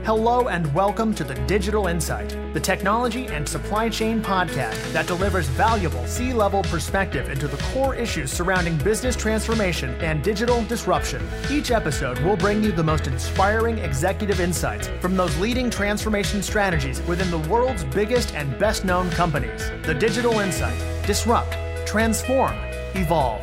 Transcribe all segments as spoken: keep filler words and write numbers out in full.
Hello and welcome to the Digital Insight, the technology and supply chain podcast that delivers valuable C-level perspective into the core issues surrounding business transformation and digital disruption. Each episode will bring you the most inspiring executive insights from those leading transformation strategies within the world's biggest and best-known companies. The Digital Insight. Disrupt, transform, evolve.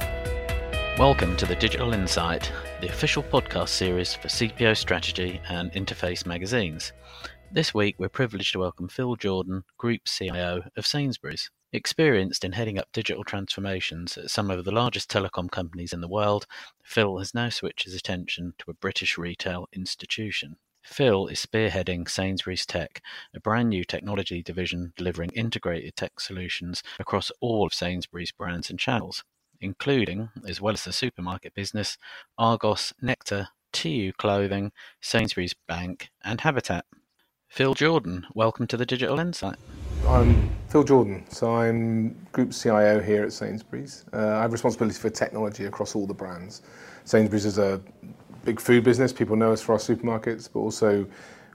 Welcome to the Digital Insight, the official podcast series for C P O Strategy and Interface magazines. This week we're privileged to welcome Phil Jordan, Group C I O of Sainsbury's. Experienced in heading up digital transformations at some of the largest telecom companies in the world, Phil has now switched his attention to a British retail institution. Phil is spearheading Sainsbury's Tech, a brand new technology division delivering integrated tech solutions across all of Sainsbury's brands and channels, including, as well as the supermarket business, Argos, Nectar, T U Clothing, Sainsbury's Bank, and Habitat. Phil Jordan, welcome to the Digital Insight. I'm Phil Jordan, so I'm Group C I O here at Sainsbury's. Uh, I have responsibility for technology across all the brands. Sainsbury's is a big food business, people know us for our supermarkets, but also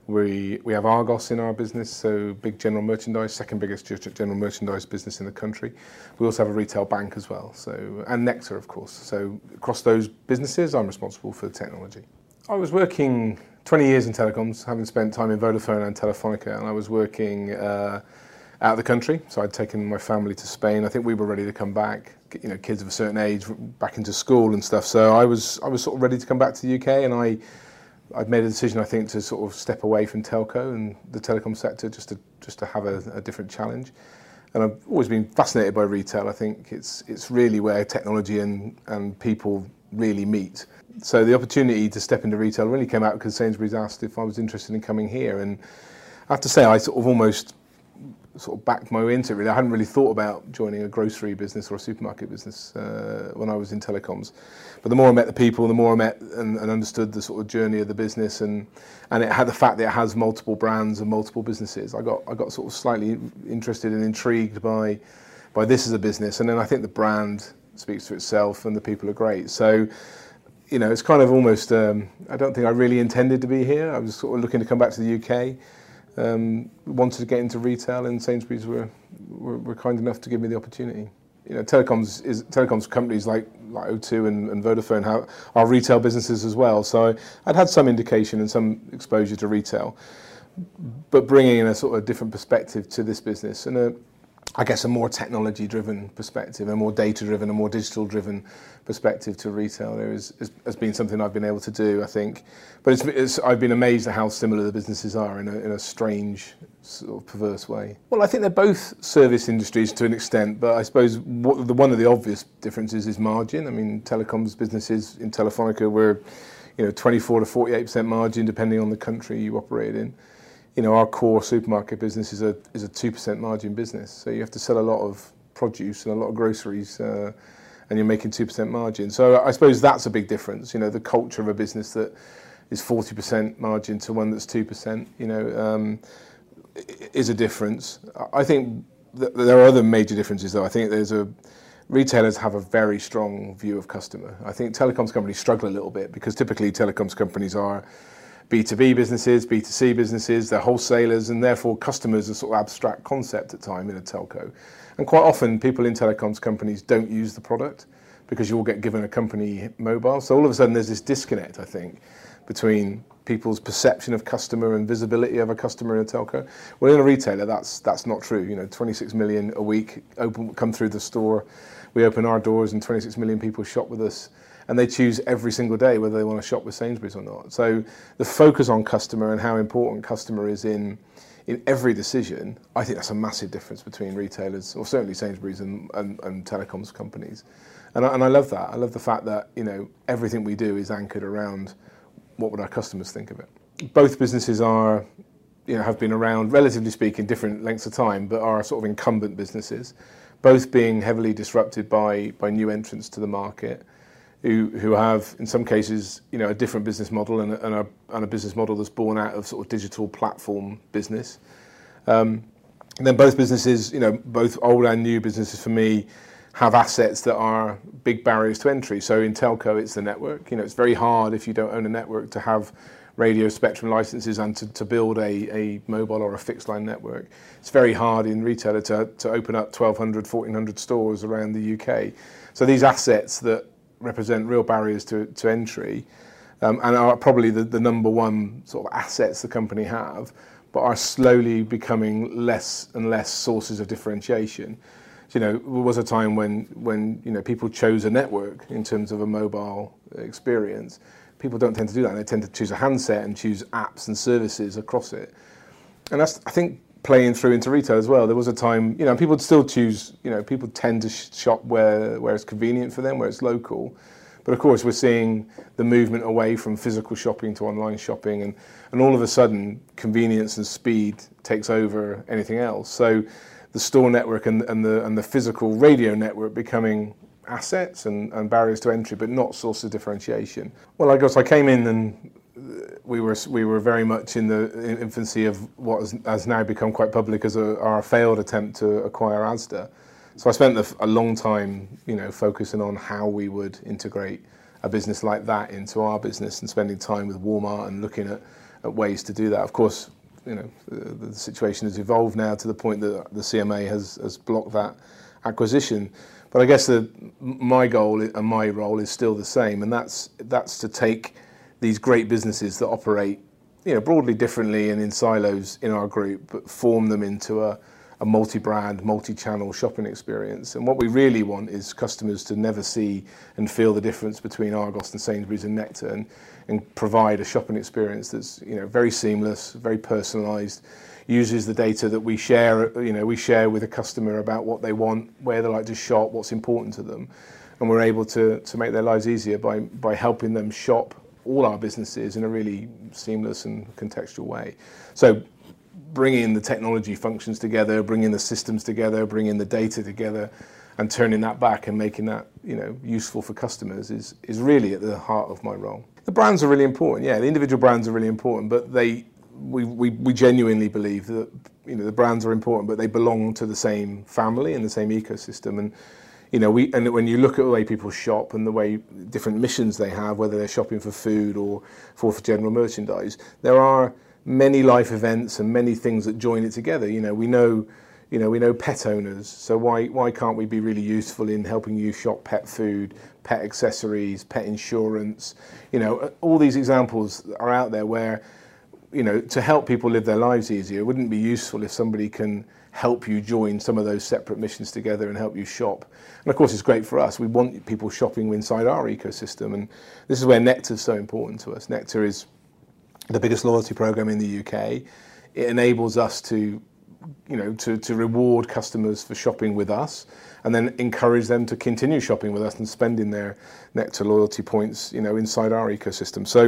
we we have Argos in our business, so big general merchandise, second biggest general merchandise business in the country. We also have a retail bank as well, so and Nectar, of course. So across those businesses, I'm responsible for the technology. I was working twenty years in telecoms, having spent time in Vodafone and Telefonica, and I was working uh, out of the country. So I'd taken my family to Spain. I think we were ready to come back, you know, kids of a certain age, back into school and stuff. So I was I was sort of ready to come back to the U K, and I. I'd made a decision, I think, to sort of step away from telco and the telecom sector just to just to have a, a different challenge. And I've always been fascinated by retail. I think it's it's really where technology and, and people really meet. So the opportunity to step into retail really came out because Sainsbury's asked if I was interested in coming here. And I have to say, I sort of almost sort of backed my way into it, really. I hadn't really thought about joining a grocery business or a supermarket business uh, when I was in telecoms. But the more I met the people, the more I met and, and understood the sort of journey of the business, and and it had the fact that it has multiple brands and multiple businesses. I got I got sort of slightly interested and intrigued by by this as a business, and then I think the brand speaks for itself, and the people are great. So, you know, it's kind of almost. Um, I don't think I really intended to be here. I was sort of looking to come back to the U K. Um, wanted to get into retail, and Sainsbury's were, were were kind enough to give me the opportunity. You know, telecoms is telecoms companies like like O two and, and Vodafone have, are retail businesses as well. So I'd had some indication and some exposure to retail, but bringing in a sort of different perspective to this business, and a, I guess a more technology-driven perspective, a more data-driven, a more digital-driven perspective to retail there is, is, has been something I've been able to do, I think. But it's, it's, I've been amazed at how similar the businesses are in a, in a strange, sort of perverse way. Well, I think they're both service industries to an extent, but I suppose what, the, one of the obvious differences is margin. I mean, telecoms businesses in Telefonica were, you know, twenty-four to forty-eight percent margin, depending on the country you operate in. You know, our core supermarket business is a is a two percent margin business, so you have to sell a lot of produce and a lot of groceries, uh, and you're making two percent margin. So I suppose that's a big difference. You know, the culture of a business that is forty percent margin to one that's two percent, you know, um, is a difference. I think that there are other major differences, though. I think there's a retailers have a very strong view of customer. I think telecoms companies struggle a little bit because typically telecoms companies are B two B businesses, B two C businesses, they're wholesalers, and therefore customers are sort of abstract concept at time in a telco. And quite often people in telecoms companies don't use the product because you will get given a company mobile. So all of a sudden there's this disconnect, I think, between people's perception of customer and visibility of a customer in a telco. Well, in a retailer, that's that's not true. You know, twenty-six million a week open come through the store. We open our doors and twenty-six million people shop with us. And they choose every single day whether they want to shop with Sainsbury's or not. So the focus on customer and how important customer is in in every decision, I think that's a massive difference between retailers, or certainly Sainsbury's and, and, and telecoms companies. And I, and I love that. I love the fact that, you know, everything we do is anchored around what would our customers think of it. Both businesses are, you know, have been around, relatively speaking, different lengths of time, but are sort of incumbent businesses, both being heavily disrupted by by new entrants to the market. Who, who have, in some cases, you know, a different business model and a, and, a, and a business model that's born out of sort of digital platform business. Um, and then both businesses, you know, both old and new businesses for me, have assets that are big barriers to entry. So in telco, it's the network. You know, it's very hard if you don't own a network to have radio spectrum licenses and to, to build a, a mobile or a fixed line network. It's very hard in retailer to, to open up twelve hundred, fourteen hundred stores around the U K. So these assets that represent real barriers to, to entry um, and are probably the, the number one sort of assets the company have, but are slowly becoming less and less sources of differentiation. So, you know, there was a time when, when you know, people chose a network in terms of a mobile experience. People don't tend to do that. They tend to choose a handset and choose apps and services across it. And that's, I think, playing through into retail as well. There was a time, you know, people would still choose, you know, people tend to sh- shop where, where it's convenient for them, where it's local. But of course, we're seeing the movement away from physical shopping to online shopping, and, and all of a sudden, convenience and speed takes over anything else. So the store network and, and, the, and the physical radio network becoming assets and, and barriers to entry, but not sources of differentiation. Well, I guess I came in and we were we were very much in the infancy of what has, has now become quite public as a, our failed attempt to acquire Asda. So I spent the, a long time, you know, focusing on how we would integrate a business like that into our business and spending time with Walmart and looking at, at ways to do that. Of course, you know, the, the situation has evolved now to the point that the C M A has, has blocked that acquisition. But I guess the, my goal and my role is still the same, and that's that's to take these great businesses that operate, you know, broadly differently and in silos in our group, but form them into a, a multi-brand, multi-channel shopping experience. And what we really want is customers to never see and feel the difference between Argos and Sainsbury's and Nectar, and, and provide a shopping experience that's, you know, very seamless, very personalised, uses the data that we share, you know, we share with a customer about what they want, where they like to shop, what's important to them, and we're able to to make their lives easier by by helping them shop all our businesses in a really seamless and contextual way. So bringing the technology functions together, bringing the systems together, bringing the data together, and turning that back and making that, you know, useful for customers is is really at the heart of my role. The brands are really important. Yeah, the individual brands are really important, but they We, we we genuinely believe that, you know, the brands are important, but they belong to the same family and the same ecosystem. And, you know, we and when you look at the way people shop and the way different missions they have, whether they're shopping for food or for, for general merchandise, there are many life events and many things that join it together. You know, we know, you know, we know pet owners. So why why can't we be really useful in helping you shop pet food, pet accessories, pet insurance? You know, all these examples are out there where, you know, to help people live their lives easier, it wouldn't be useful if somebody can help you join some of those separate missions together and help you shop. And of course, it's great for us. We want people shopping inside our ecosystem, and this is where Nectar is so important to us. Nectar is the biggest loyalty program in the U K. It enables us to, you know, to, to reward customers for shopping with us, and then encourage them to continue shopping with us and spending their Nectar loyalty points, you know, inside our ecosystem. So,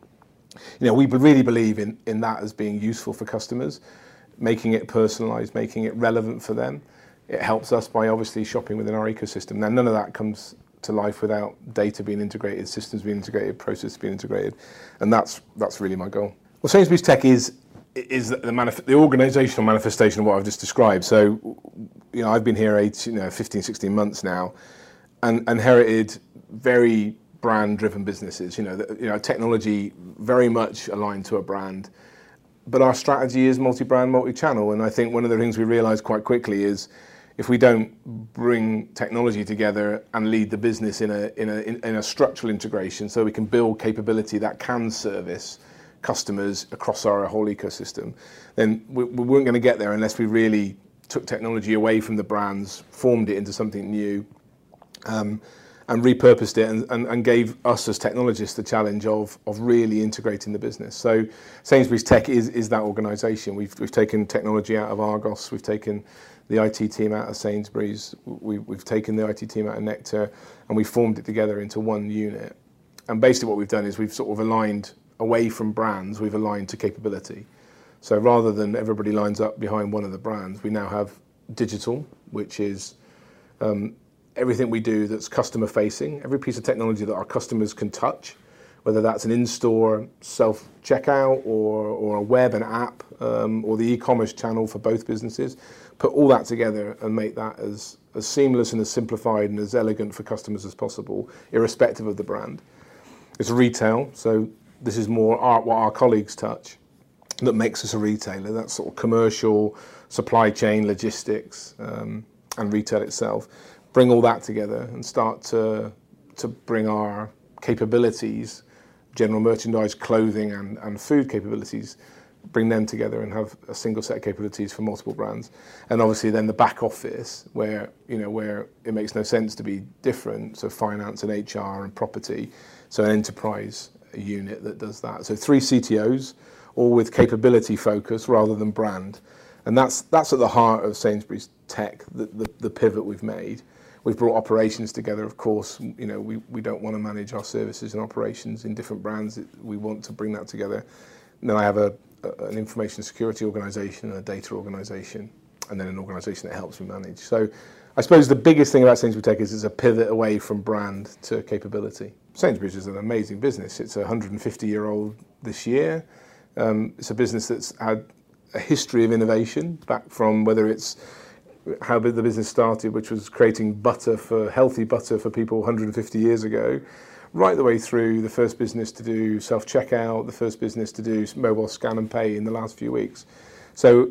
you know, we really believe in, in that as being useful for customers, making it personalised, making it relevant for them. It helps us by obviously shopping within our ecosystem. Now, none of that comes to life without data being integrated, systems being integrated, processes being integrated, and that's that's really my goal. Well, Sainsbury's Tech is is the, manif- the organisational manifestation of what I've just described. So, you know, I've been here eight, you know, fifteen, sixteen months now, and inherited very brand-driven businesses. You know, the, you know, technology very much aligned to a brand, but our strategy is multi-brand, multi-channel. And I think one of the things we realised quite quickly is if we don't bring technology together and lead the business in a in a in, in a structural integration, so we can build capability that can service customers across our whole ecosystem, then we, we weren't going to get there unless we really took technology away from the brands, formed it into something new. Um, and repurposed it and, and, and gave us as technologists the challenge of of really integrating the business. So Sainsbury's Tech is is that organisation. We've we've taken technology out of Argos, we've taken the I T team out of Sainsbury's, we, we've taken the I T team out of Nectar, and we formed it together into one unit. And basically what we've done is we've sort of aligned away from brands, we've aligned to capability. So rather than everybody lines up behind one of the brands, we now have digital, which is um, everything we do that's customer facing, every piece of technology that our customers can touch, whether that's an in-store self-checkout or, or a web and app um, or the e-commerce channel for both businesses, put all that together and make that as, as seamless and as simplified and as elegant for customers as possible, irrespective of the brand. It's retail, so this is more our, what our colleagues touch that makes us a retailer. That's sort of commercial, supply chain, logistics, um, and retail itself. Bring all that together and start to to bring our capabilities, general merchandise, clothing and, and food capabilities, bring them together and have a single set of capabilities for multiple brands. And obviously then the back office where, you know, where it makes no sense to be different, so finance and H R and property, so an enterprise unit that does that. So three C T Os, all with capability focus rather than brand. And that's that's at the heart of Sainsbury's tech, the, the, the pivot we've made. We've brought operations together, of course. You know, we, we don't want to manage our services and operations in different brands. We want to bring that together. And then I have a, a an information security organisation and a data organisation, and then an organisation that helps me manage. So I suppose the biggest thing about Sainsbury's Tech is it's a pivot away from brand to capability. Sainsbury's is an amazing business. It's a one hundred fifty year old this year. Um, it's a business that's had a history of innovation, back from whether it's how the business started, which was creating butter for healthy butter for people one hundred fifty years ago, right the way through the first business to do self-checkout, the first business to do mobile scan and pay in the last few weeks. So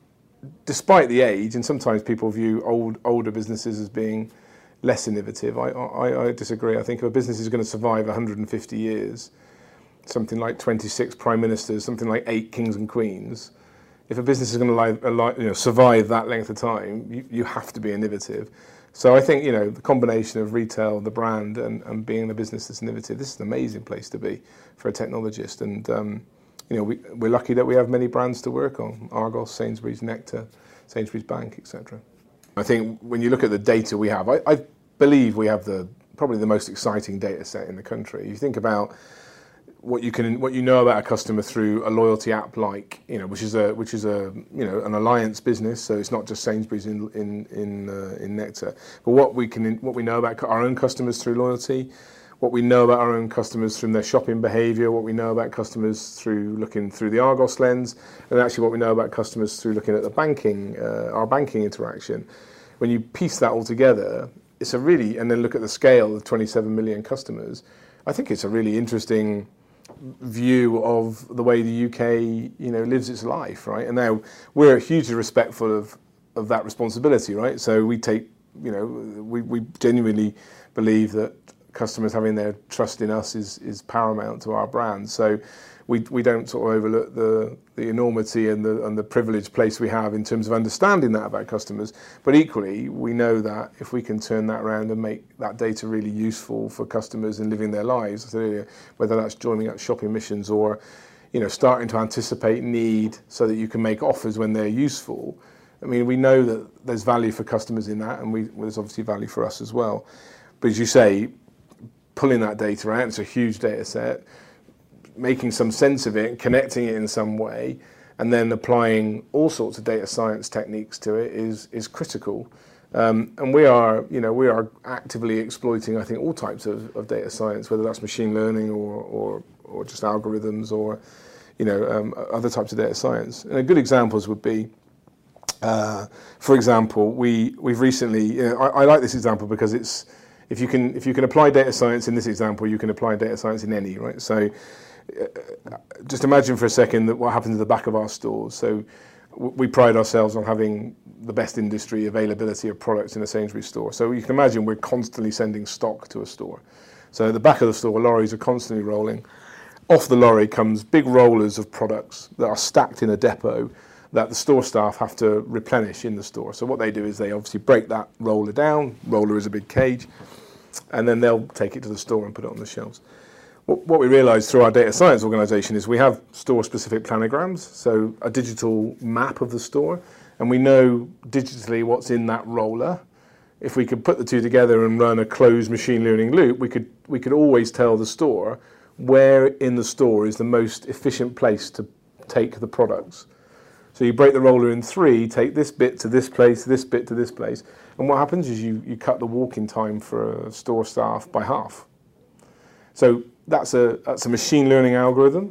despite the age, and sometimes people view old older businesses as being less innovative, I, I, I disagree. I think if a business is going to survive one hundred fifty years, something like twenty-six prime ministers, something like eight kings and queens, if a business is going to lie, lie, you know, survive that length of time, you, you have to be innovative. So I think, you know, the combination of retail, the brand, and, and being a business that's innovative, this is an amazing place to be for a technologist. And, um, you know, we, we're lucky that we have many brands to work on: Argos, Sainsbury's, Nectar, Sainsbury's Bank, et cetera. I think when you look at the data we have, I, I believe we have the probably the most exciting data set in the country. You think about what you can, what you know about a customer through a loyalty app, like, you know, which is a, which is a, you know, an alliance business. So it's not just Sainsbury's in in in, uh, in Nectar, but what we can, what we know about our own customers through loyalty, what we know about our own customers from their shopping behaviour, what we know about customers through looking through the Argos lens, and actually what we know about customers through looking at the banking, uh, our banking interaction. When you piece that all together, it's a really, and then look at the scale of twenty-seven million customers, I think it's a really interesting view of the way the U K, you know, lives its life, right? And now we're hugely respectful of of that responsibility, right? So we take, you know, we, we genuinely believe that customers having their trust in us is is paramount to our brand. So we we don't sort of overlook the the enormity and the and the privileged place we have in terms of understanding that about customers. But equally, we know that if we can turn that around and make that data really useful for customers in living their lives, I said earlier, whether that's joining up shopping missions or, you know, starting to anticipate need so that you can make offers when they're useful. I mean, we know that there's value for customers in that, and we, well, there's obviously value for us as well. But as you say, pulling that data out, it's a huge data set, making some sense of it, connecting it in some way, and then applying all sorts of data science techniques to it is is critical. Um, and we are, you know, we are actively exploiting, I think, all types of, of data science, whether that's machine learning or or, or just algorithms or, you know, um, other types of data science. And a good examples would be, uh, for example, we we've recently, you know, I, I like this example because it's, if you can if you can apply data science in this example, you can apply data science in any, right? So just imagine for a second that what happens at the back of our stores. So we pride ourselves on having the best industry availability of products in a Sainsbury's store. So you can imagine we're constantly sending stock to a store. So at the back of the store, lorries are constantly rolling. Off the lorry comes big rollers of products that are stacked in a depot that the store staff have to replenish in the store. So what they do is they obviously break that roller down. Roller is a big cage. And then they'll take it to the store and put it on the shelves. What we realised through our data science organisation is we have store-specific planograms, so a digital map of the store, and we know digitally what's in that roller. If we could put the two together and run a closed machine learning loop, we could we could always tell the store where in the store is the most efficient place to take the products. So you break the roller in three, take this bit to this place, this bit to this place, and what happens is you, you cut the walking time for a store staff by half. So that's a that's a machine learning algorithm,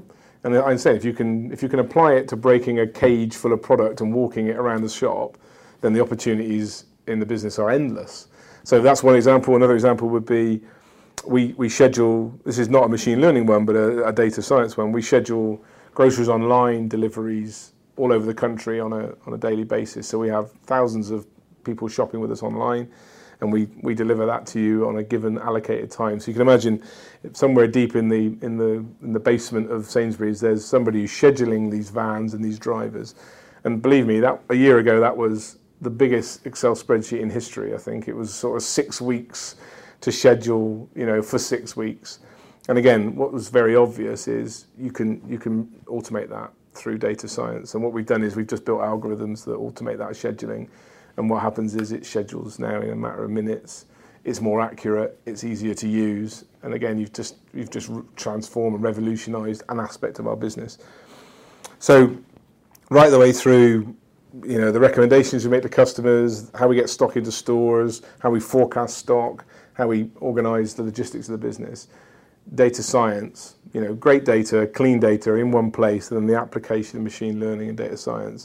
And I say, if you can if you can apply it to breaking a cage full of product and walking it around the shop, then the opportunities in the business are endless. So that's one example. Another example would be we we schedule. This is not a machine learning one, but a, a data science one. We schedule groceries online deliveries all over the country on a on a daily basis. So we have thousands of people shopping with us online, and we, we deliver that to you on a given allocated time. So you can imagine somewhere deep in the in the in the basement of Sainsbury's, there's somebody who's scheduling these vans and these drivers. And believe me, that a year ago that was the biggest Excel spreadsheet in history. I think it was sort of six weeks to schedule, you know, for six weeks. And again, what was very obvious is you can you can automate that through data science. And what we've done is we've just built algorithms that automate that scheduling. And what happens is it schedules now in a matter of minutes. It's more accurate. It's easier to use. And again, you've just you've just transformed and revolutionised an aspect of our business. So, right the way through, you know, the recommendations we make to customers, how we get stock into stores, how we forecast stock, how we organise the logistics of the business, data science. You know, great data, clean data in one place, and then the application of machine learning and data science.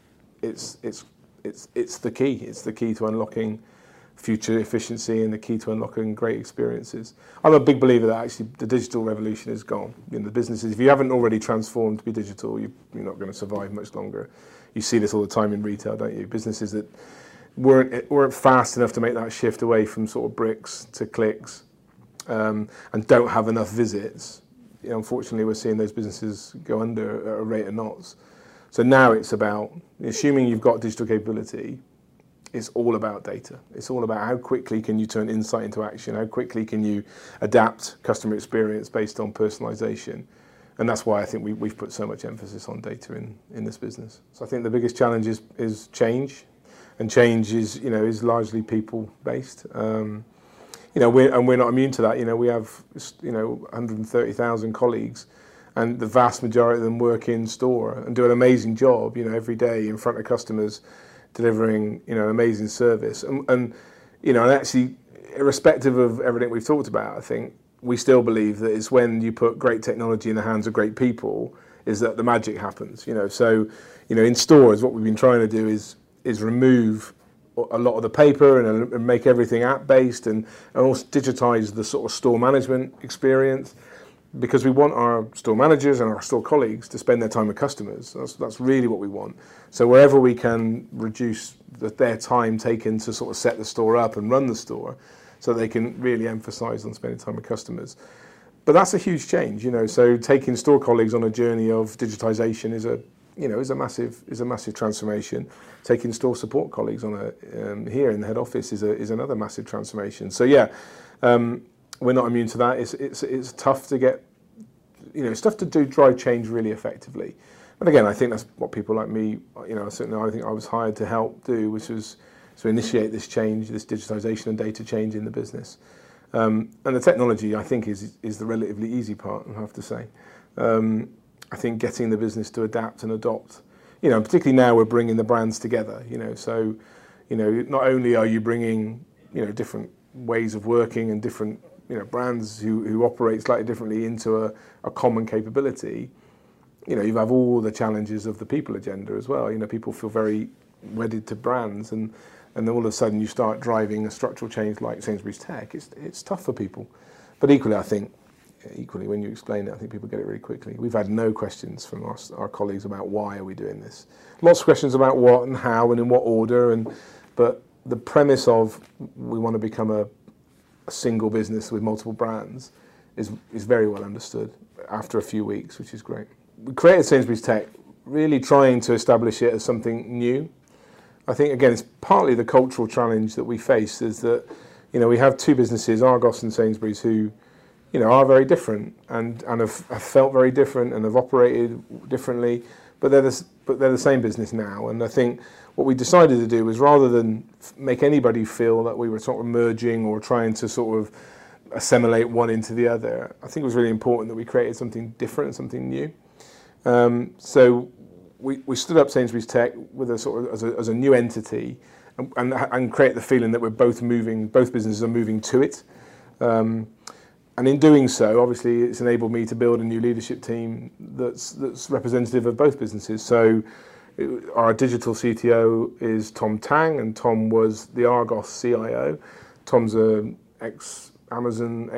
It's it's It's it's the key. It's the key to unlocking future efficiency and the key to unlocking great experiences. I'm a big believer that actually the digital revolution is gone. In the businesses, if you haven't already transformed to be digital, you, you're not going to survive much longer. You see this all the time in retail, don't you? Businesses that weren't weren't fast enough to make that shift away from sort of bricks to clicks, um, and don't have enough visits. You know, unfortunately, we're seeing those businesses go under at a rate of knots. So now it's about, assuming you've got digital capability, it's all about data. It's all about how quickly can you turn insight into action, how quickly can you adapt customer experience based on personalization. And that's why I think we, we've put so much emphasis on data in, in this business. So I think the biggest challenge is, is change, and change is, you know, is largely people-based. Um, you know, we're, and we're not immune to that. You know, we have, you know, one hundred thirty thousand colleagues, and the vast majority of them work in store and do an amazing job, you know, every day in front of customers, delivering, you know, amazing service. And, and, you know, and actually, irrespective of everything we've talked about, I think we still believe that it's when you put great technology in the hands of great people is that the magic happens, you know. So, you know, in stores, what we've been trying to do is is remove a lot of the paper and, and make everything app-based, and, and also digitize the sort of store management experience. Because we want our store managers and our store colleagues to spend their time with customers. That's, that's really what we want. So wherever we can reduce the, their time taken to sort of set the store up and run the store, so they can really emphasise on spending time with customers. But that's a huge change, you know. So taking store colleagues on a journey of digitisation is a, you know, is a massive is a massive transformation. Taking store support colleagues on a um, here in the head office is a is another massive transformation. So yeah. Um, We're not immune to that. It's it's it's tough to get, you know, it's tough to do drive change really effectively. But again, I think that's what people like me, you know, certainly I think I was hired to help do, which was to initiate this change, this digitisation and data change in the business. Um, and the technology, I think, is is the relatively easy part, I have to say. Um, I think getting the business to adapt and adopt, you know, particularly now we're bringing the brands together, you know, so, you know, not only are you bringing, you know, different ways of working and different, you know, brands who, who operate slightly differently into a, a common capability, you know, you have all the challenges of the people agenda as well. You know, people feel very wedded to brands, and, and then all of a sudden you start driving a structural change like Sainsbury's Tech. It's it's tough for people. But equally, I think, equally when you explain it, I think people get it really quickly. We've had no questions from our, our colleagues about why are we doing this. Lots of questions about what and how and in what order, and but the premise of we want to become a a single business with multiple brands is is very well understood after a few weeks, which is great. We created Sainsbury's Tech really trying to establish it as something new. I think, again, it's partly the cultural challenge that we face is that, you know, we have two businesses, Argos and Sainsbury's, who, you know, are very different and, and have, have felt very different and have operated differently, but they're the, but they're the same business now. And I think what we decided to do was, rather than make anybody feel that we were sort of merging or trying to sort of assimilate one into the other, I think it was really important that we created something different, something new. Um, so we, we stood up Sainsbury's Tech with a sort of as a, as a new entity, and, and, and create the feeling that we're both moving, both businesses are moving to it. Um, and in doing so, obviously, it's enabled me to build a new leadership team that's that's representative of both businesses. So it, our digital C T O is Tom Tang, and Tom was the Argos C I O. Tom's a ex-Amazon,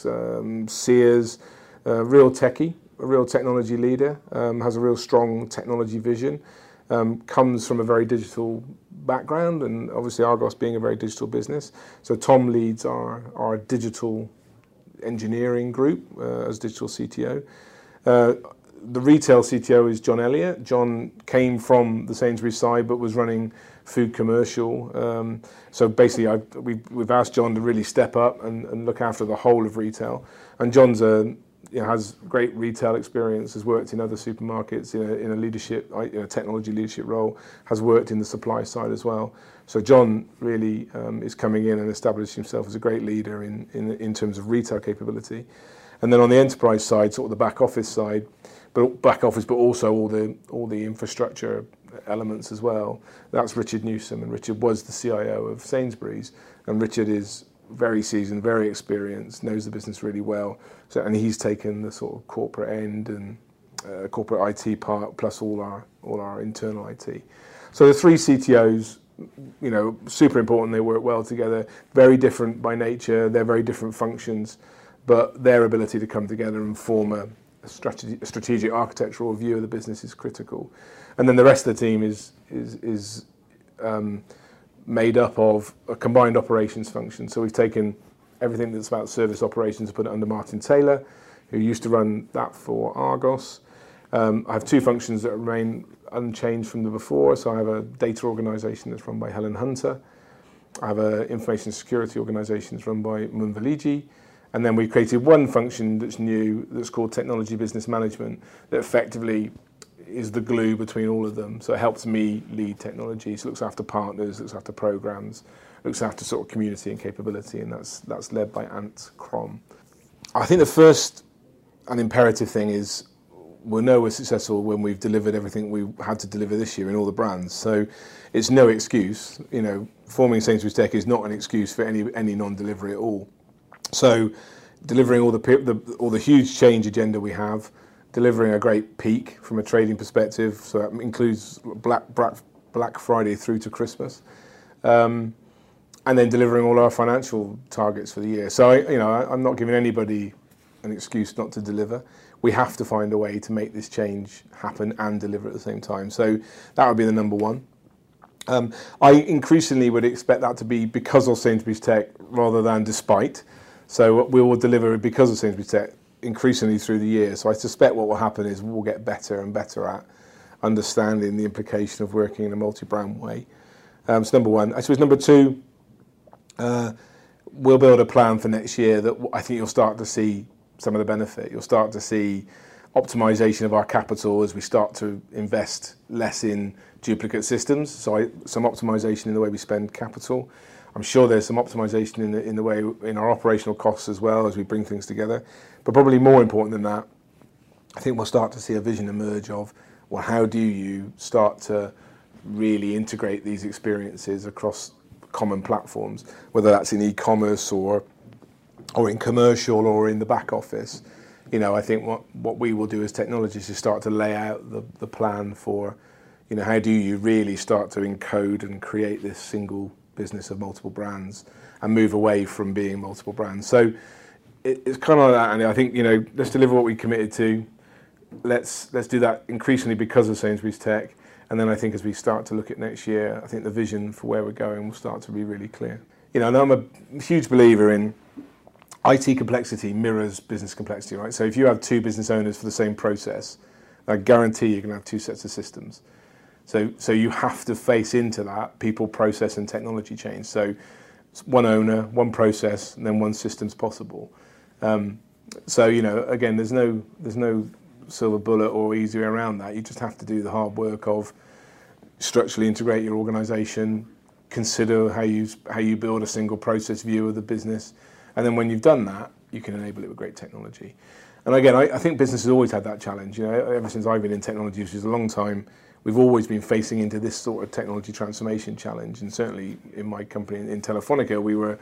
ex-Sears, um, uh, real techie, a real technology leader, um, has a real strong technology vision, um, comes from a very digital background, and obviously Argos being a very digital business. So Tom leads our, our digital engineering group uh, as digital C T O. Uh, the retail C T O is John Elliott. John came from the Sainsbury's side but was running food commercial. Um, so basically I've, we've, we've asked John to really step up and, and look after the whole of retail. And John's a You know, has great retail experience, has worked in other supermarkets in a, in a leadership, in a technology leadership role, has worked in the supply side as well. So John really um, is coming in and establishing himself as a great leader in, in in terms of retail capability. And then on the enterprise side, sort of the back office side, but back office, but also all the all the infrastructure elements as well. That's Richard Newsom, and Richard was the C I O of Sainsbury's, and Richard is very seasoned, very experienced, knows the business really well. So, and he's taken the sort of corporate end and uh, corporate I T part, plus all our all our internal I T. So the three C T Os, you know, super important. They work well together. Very different by nature. They're very different functions, but their ability to come together and form a, a, strategy, a strategic architectural view of the business is critical. And then the rest of the team is is is. Um, made up of a combined operations function. So we've taken everything that's about service operations and put it under Martin Taylor, who used to run that for Argos. Um, I have two functions that remain unchanged from the before. So I have a data organisation that's run by Helen Hunter. I have an information security organisation that's run by Munvaliji. And then we've created one function that's new, that's called Technology Business Management, that effectively is the glue between all of them. So it helps me lead technology. So it looks after partners, looks after programs, looks after sort of community and capability, and that's that's led by Ant Crom. I think the first and imperative thing is we'll know we're successful when we've delivered everything we had to deliver this year in all the brands. So it's no excuse. You know, forming Sainsbury's Tech is not an excuse for any any non-delivery at all. So delivering all the, the all the huge change agenda we have, delivering a great peak from a trading perspective, so that includes Black, Black Friday through to Christmas, um, and then delivering all our financial targets for the year. So, I, you know, I, I'm not giving anybody an excuse not to deliver. We have to find a way to make this change happen and deliver at the same time. So that would be the number one. Um, I increasingly would expect that to be because of Sainsbury's Tech rather than despite. So we will deliver because of Sainsbury's Tech increasingly through the year. So I suspect what will happen is we'll get better and better at understanding the implication of working in a multi-brand way. Um, so number one. I suppose number two, uh, we'll build a plan for next year that I think you'll start to see some of the benefit. You'll start to see optimization of our capital as we start to invest less in duplicate systems. So I, some optimization in the way we spend capital. I'm sure there's some optimization in the, in the way in our operational costs as well as we bring things together. But probably more important than that, I think we'll start to see a vision emerge of, well, how do you start to really integrate these experiences across common platforms, whether that's in e-commerce or or in commercial or in the back office. You know, I think what, what we will do as technologists is start to lay out the, the plan for, you know, how do you really start to encode and create this single business of multiple brands and move away from being multiple brands. So it, it's kind of like that, and I think, you know, let's deliver what we committed to. Let's let's do that increasingly because of Sainsbury's Tech, and then I think as we start to look at next year, I think the vision for where we're going will start to be really clear. You know, and I'm a huge believer in I T complexity mirrors business complexity, right? So if you have two business owners for the same process, I guarantee you're going to have two sets of systems. So so you have to face into that people, process, and technology change. So one owner, one process, and then one system's possible. Um, so you know, again, there's no there's no silver bullet or easy way around that. You just have to do the hard work of structurally integrate your organisation, consider how you how you build a single process view of the business, and then when you've done that, you can enable it with great technology. And again, I, I think business has always had that challenge. You know, ever since I've been in technology, which is a long time, we've always been facing into this sort of technology transformation challenge. And certainly in my company, in Telefonica, we were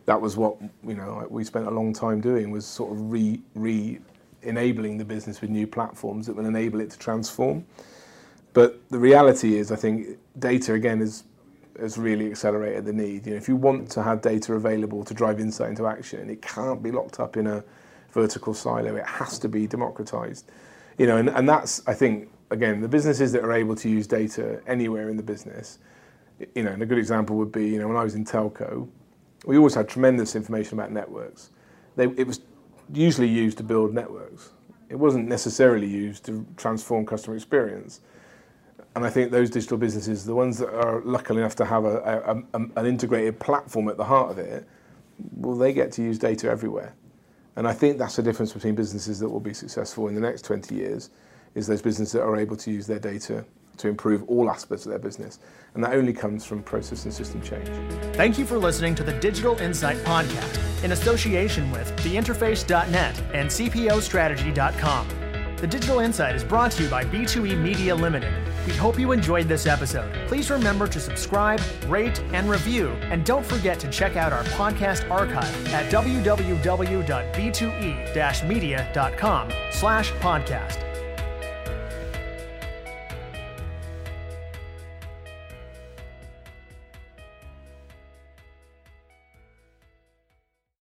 that was what, you know, we spent a long time doing, was sort of re, re enabling the business with new platforms that will enable it to transform. But the reality is, I think data again is has really accelerated the need. You know, if you want to have data available to drive insight into action, it can't be locked up in a vertical silo. It has to be democratized. You know, and, and that's, I think, again, the businesses that are able to use data anywhere in the business. You know, and a good example would be, you know, when I was in telco, we always had tremendous information about networks. They, it was usually used to build networks. It wasn't necessarily used to transform customer experience. And I think those digital businesses, the ones that are lucky enough to have a, a, a, an integrated platform at the heart of it, well, they get to use data everywhere. And I think that's the difference between businesses that will be successful in the next twenty years, is those businesses that are able to use their data to improve all aspects of their business. And that only comes from process and system change. Thank you for listening to the Digital Insight Podcast in association with the interface dot net and C P O strategy dot com. The Digital Insight is brought to you by B two E Media Limited. We hope you enjoyed this episode. Please remember to subscribe, rate, and review. And don't forget to check out our podcast archive at w w w dot b two e dash media dot com slash podcast.